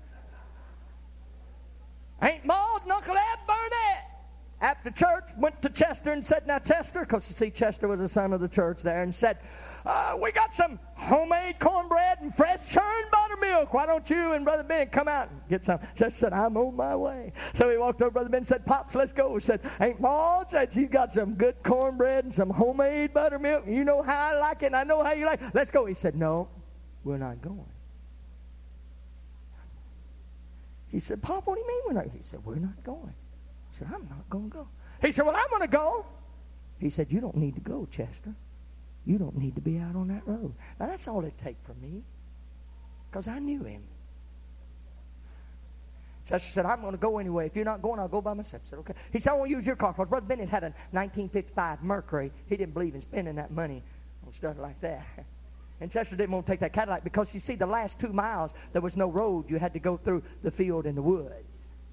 Aunt Maud and Uncle Ed Burnett, after church, went to Chester and said, now Chester, because you see Chester was a son of the church there, and said, uh, we got some homemade cornbread and fresh churned buttermilk. Why don't you and Brother Ben come out and get some? Chester said, I'm on my way. So he walked over to Brother Ben and said, Pops, let's go. He said, Aunt Maud said she's got some good cornbread and some homemade buttermilk. You know how I like it, and I know how you like it. Let's go. He said, no, we're not going. He said, Pop, what do you mean we're not? He said, we're not going. He said, I'm not going to go. He said, well, I'm going to go. He said, you don't need to go, Chester. You don't need to be out on that road. Now, that's all it take for me, because I knew him. Chester said, I'm going to go anyway. If you're not going, I'll go by myself. I said, okay. He said, I won't use your car, because Brother Bennett had a nineteen fifty-five Mercury. He didn't believe in spending that money on stuff like that. And Chester didn't want to take that Cadillac because, you see, the last two miles, there was no road. You had to go through the field and the woods.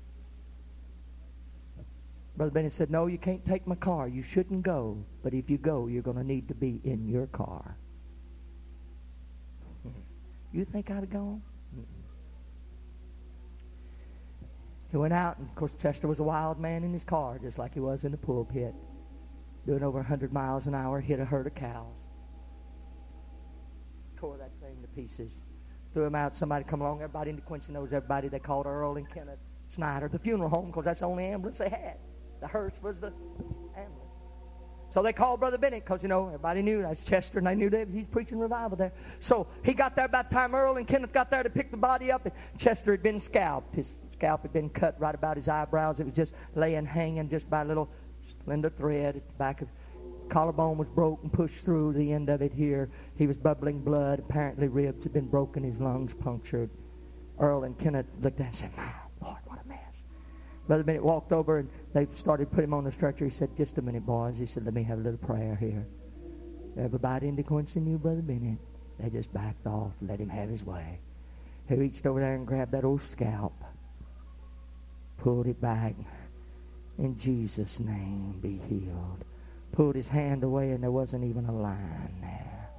Brother Bennett said, no, you can't take my car. You shouldn't go. But if you go, you're going to need to be in your car. You think I'd have gone? He went out, and of course Chester was a wild man in his car, just like he was in the pulpit, doing over one hundred miles an hour, hit a herd of cows. Tore that thing to pieces. Threw him out. Somebody come along. Everybody in DeQuincy knows everybody. They called Earl and Kenneth Snyder, the funeral home, because that's the only ambulance they had. The hearse was the ambulance. So they called Brother Bennett because, you know, everybody knew that's Chester, and they knew that he's preaching revival there. So he got there about the time Earl and Kenneth got there to pick the body up, and Chester had been scalped. His scalp had been cut right about his eyebrows. It was just laying, hanging just by a little slender thread at the back of collarbone was broke and pushed through the end of it here. He was bubbling blood. Apparently ribs had been broken, his lungs punctured. Earl and Kenneth looked at him and said, my Lord, what a mess. Brother Bennett walked over and they started to put him on the stretcher. He said, just a minute, boys. He said, let me have a little prayer here. Everybody in DeQuincy knew Brother Bennett. They just backed off, let him have his way. He reached over there and grabbed that old scalp, pulled it back. In Jesus' name, be healed. Pulled his hand away, and there wasn't even a line there.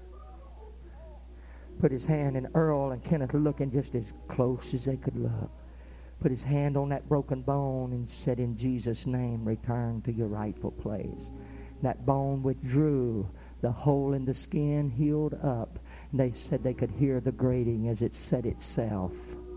Put his hand in Earl and Kenneth, looking just as close as they could look. Put his hand on that broken bone and said, in Jesus' name, return to your rightful place. That bone withdrew. The hole in the skin healed up. And they said they could hear the grating as it set itself.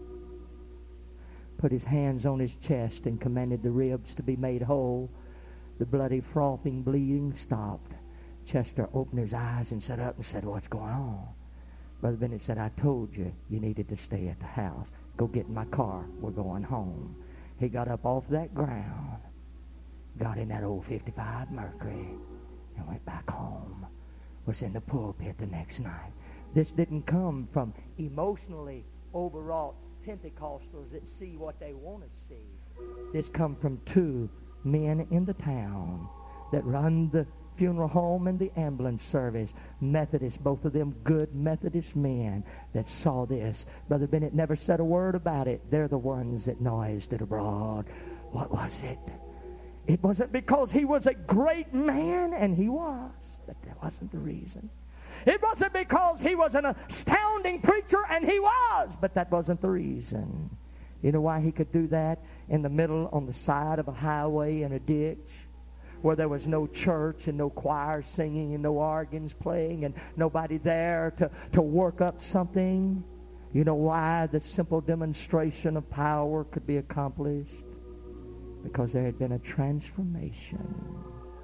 Put his hands on his chest and commanded the ribs to be made whole. The bloody, frothing, bleeding stopped. Chester opened his eyes and sat up and said, what's going on? Brother Bennett said, I told you you needed to stay at the house. Go get in my car. We're going home. He got up off that ground, got in that old fifty-five Mercury, and went back home. Was in the pulpit the next night. This didn't come from emotionally overwrought Pentecostals that see what they want to see. This come from two men in the town that run the funeral home and the ambulance service. Methodists, both of them good Methodist men that saw this. Brother Bennett never said a word about it. They're the ones that noised it abroad. What was it? It wasn't because he was a great man, and he was, but that wasn't the reason. It wasn't because he was an astounding preacher, and he was, but that wasn't the reason. You know why he could do that? In the middle, on the side of a highway in a ditch, where there was no church and no choir singing and no organs playing and nobody there to, to work up something. You know why the simple demonstration of power could be accomplished? Because there had been a transformation.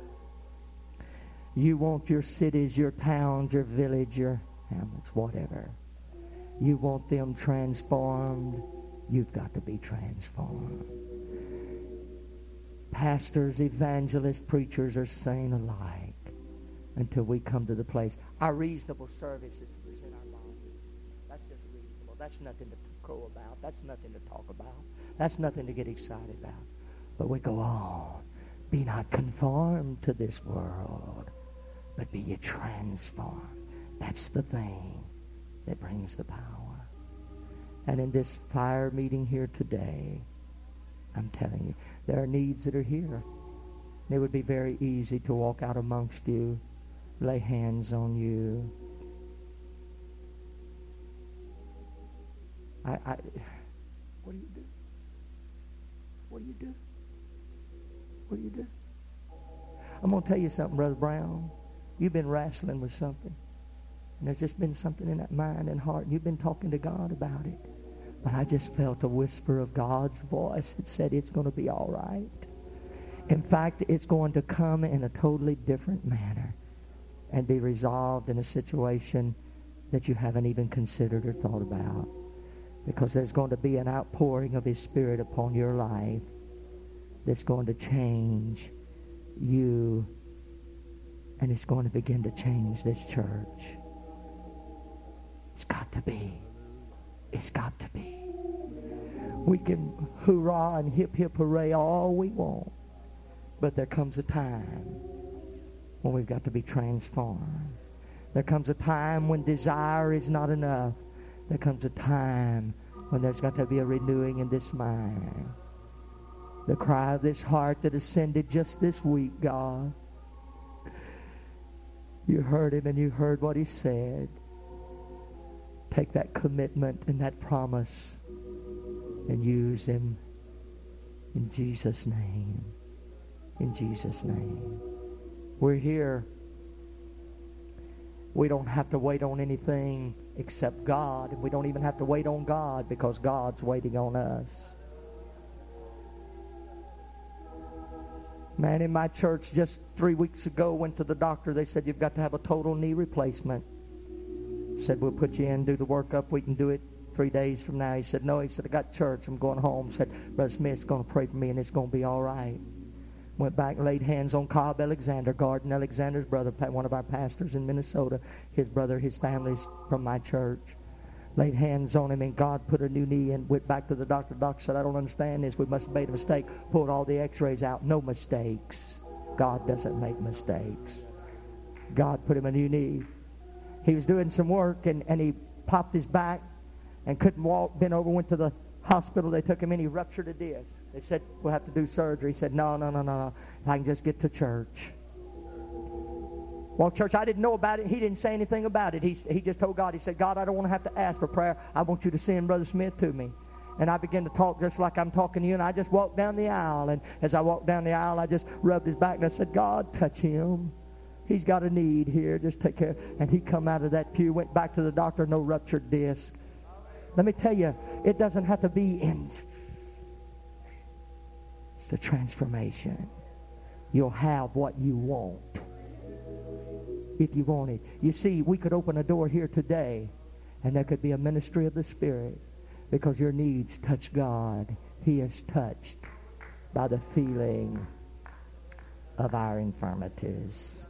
You want your cities, your towns, your village, your hamlets, whatever. You want them transformed. You've got to be transformed. Pastors, evangelists, preachers are saying alike until we come to the place. Our reasonable service is to present our bodies. That's just reasonable. That's nothing to crow about. That's nothing to talk about. That's nothing to get excited about. But we go on. Be not conformed to this world, but be ye transformed. That's the thing that brings the power. And in this fire meeting here today, I'm telling you, there are needs that are here. It would be very easy to walk out amongst you, lay hands on you. I, I, what do you do? What do you do? What do you do? I'm going to tell you something, Brother Brown. You've been wrestling with something. And there's just been something in that mind and heart, and you've been talking to God about it. But I just felt a whisper of God's voice that said it's going to be all right. In fact, it's going to come in a totally different manner and be resolved in a situation that you haven't even considered or thought about. Because there's going to be an outpouring of His Spirit upon your life that's going to change you, and it's going to begin to change this church. It's got to be. It's got to be. We can hoorah and hip hip hooray all we want, but there comes a time when we've got to be transformed. There comes a time when desire is not enough. There comes a time when there's got to be a renewing in this mind. The cry of this heart that ascended just this week, God. You heard him and you heard what he said. Take that commitment and that promise and use him in Jesus' name. In Jesus' name. We're here. We don't have to wait on anything except God. And we don't even have to wait on God because God's waiting on us. Man, in my church just three weeks ago, went to the doctor. They said, you've got to have a total knee replacement. Said, we'll put you in, do the workup. We can do it three days from now. He said, no. He said, I got church. I'm going home. He said, Brother Smith's going to pray for me and it's going to be all right. Went back and laid hands on Cobb Alexander, Garden Alexander's brother, one of our pastors in Minnesota. His brother, his family's from my church. Laid hands on him and God put a new knee in. Went back to the doctor. The doctor said, I don't understand this. We must have made a mistake. Pulled all the x-rays out. No mistakes. God doesn't make mistakes. God put him a new knee. He was doing some work and, and he popped his back and couldn't walk. Bent over, went to the hospital. They took him in. He ruptured a disc. They said, we'll have to do surgery. He said, no, no, no, no, no. I can just get to church. Well, church, I didn't know about it. He didn't say anything about it. He, he just told God, he said, God, I don't want to have to ask for prayer. I want you to send Brother Smith to me. And I began to talk just like I'm talking to you. And I just walked down the aisle. And as I walked down the aisle, I just rubbed his back. And I said, God, touch him. He's got a need here. Just take care. And he come out of that pew, went back to the doctor, no ruptured disc. Let me tell you, it doesn't have to be in... It's the transformation. You'll have what you want. If you want it. You see, we could open a door here today, and there could be a ministry of the Spirit, because your needs touch God. He is touched by the feeling of our infirmities.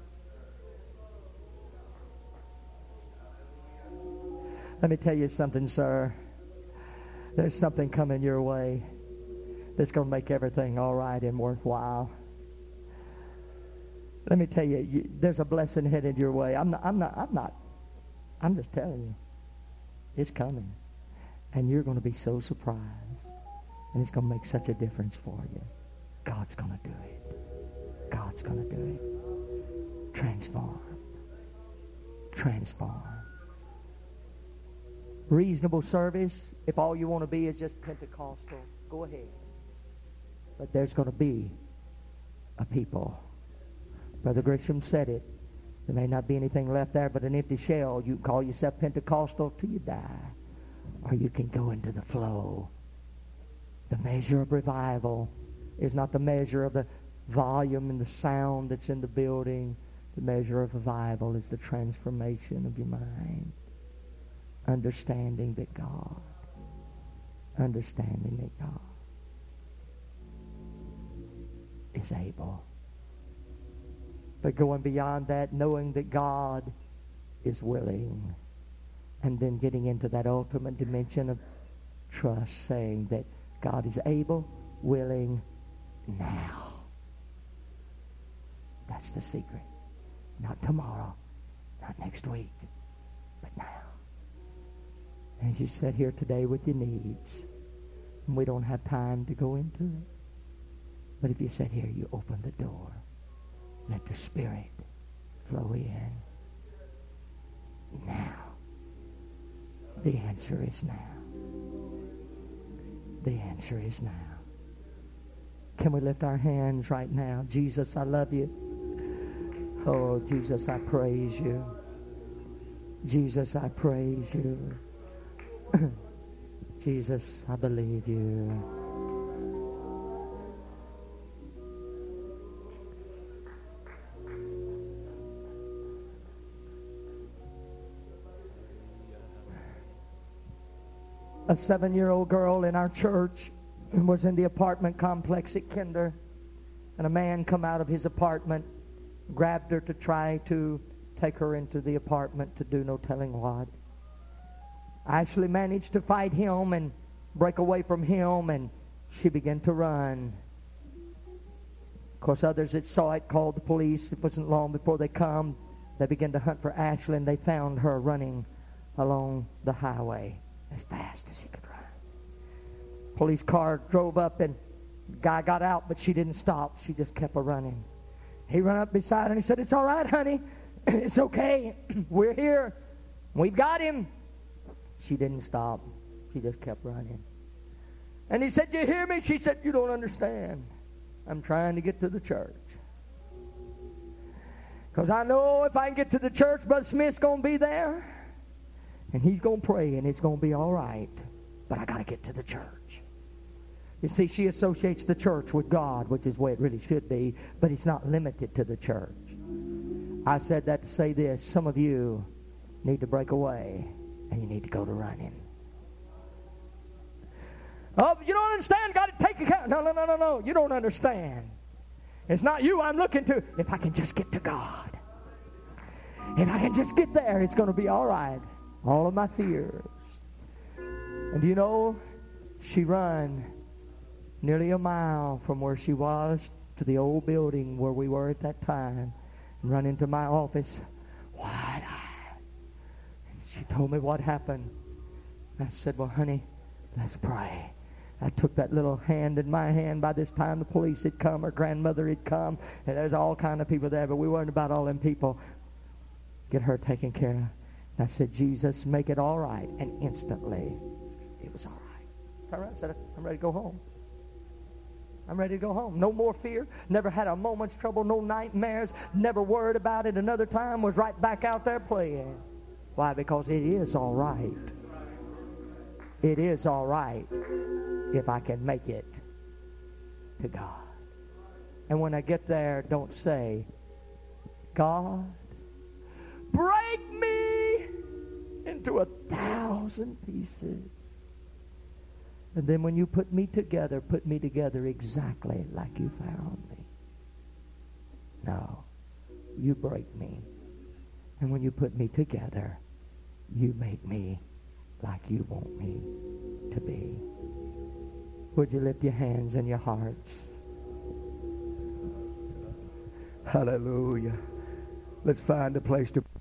Let me tell you something, sir. There's something coming your way that's going to make everything all right and worthwhile. Let me tell you, you, there's a blessing headed your way. I'm not, I'm not, I'm not, I'm just telling you. It's coming. And you're going to be so surprised. And it's going to make such a difference for you. God's going to do it. God's going to do it. Transform. Transform. Reasonable service, if all you want to be is just Pentecostal, go ahead. But there's going to be a people. Brother Grisham said it. There may not be anything left there but an empty shell. You call yourself Pentecostal till you die. Or you can go into the flow. The measure of revival is not the measure of the volume and the sound that's in the building. The measure of revival is the transformation of your mind. Understanding that God, understanding that God is able. But going beyond that, knowing that God is willing. And then getting into that ultimate dimension of trust, saying that God is able, willing, now. That's the secret. Not tomorrow, not next week, but now. And as you sit here today with your needs, and we don't have time to go into it, but if you sit here, you open the door. Let the Spirit flow in. Now. The answer is now. The answer is now. Can we lift our hands right now? Jesus, I love you. Oh, Jesus, I praise you. Jesus, I praise you. Jesus, I believe you. A seven-year-old girl in our church was in the apartment complex at Kinder, and a man come out of his apartment, grabbed her to try to take her into the apartment to do no telling what. I actually managed to fight him and break away from him, and she began to run. Of course, others that saw it called the police. It wasn't long before they come. They began to hunt for Ashley, and they found her running along the highway as fast as she could run. Police car drove up, and Guy got out, but she didn't stop. She just kept a running. He ran up beside her and he said, "It's all right, honey. It's okay. We're here. We've got him." She didn't stop. She just kept running. And he said, "You hear me?" She said, "You don't understand. I'm trying to get to the church. Because I know if I can get to the church, Brother Smith's going to be there. And he's going to pray and it's going to be all right. But I got to get to the church." You see, she associates the church with God, which is the way it really should be. But it's not limited to the church. I said that to say this. Some of you need to break away and you need to go to running. "Oh, you don't understand. Got to take account." No, no, no, no, no. You don't understand. It's not you I'm looking to. If I can just get to God. If I can just get there, it's going to be all right. All of my fears. And you know, she run nearly a mile from where she was to the old building where we were at that time. And run into my office, wide-eyed. And she told me what happened. I said, "Well, honey, let's pray." I took that little hand in my hand. By this time, the police had come. Her grandmother had come. And there's all kind of people there, but we weren't about all them people. Get her taken care of. And I said, "Jesus, make it all right." And instantly, it was all right. Turned around and said, "I'm ready to go home. I'm ready to go home. No more fear. Never had a moment's trouble. No nightmares. Never worried about it another time. Was right back out there playing." Why? Because it is all right. It is all right if I can make it to God. And when I get there, don't say, "God, break me into a thousand pieces. And then when you put me together, put me together exactly like you found me." No, you break me. And when you put me together, you make me like you want me to be. Would you lift your hands and your hearts? Hallelujah. Let's find a place to